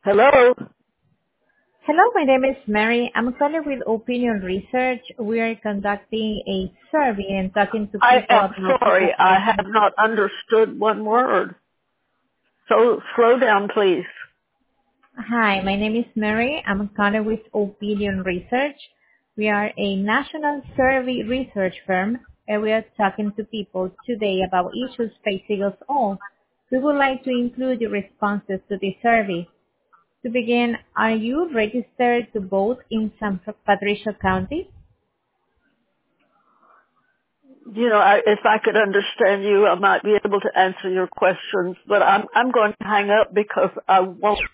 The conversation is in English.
Hello? Hello, my name is Mary. I'm calling with Opinion Research. We are conducting a survey and talking to I people am about sorry. I the. have not understood one word. So slow down, please. Hi, my name is Mary. I'm calling with Opinion Research. We are a national survey research firm, and we are talking to people today about issues facing us all. We would like to include your responses to this survey. To begin, are you registered to vote in San Patricio County? If I could understand you, I might be able to answer your questions, but I'm going to hang up because I won't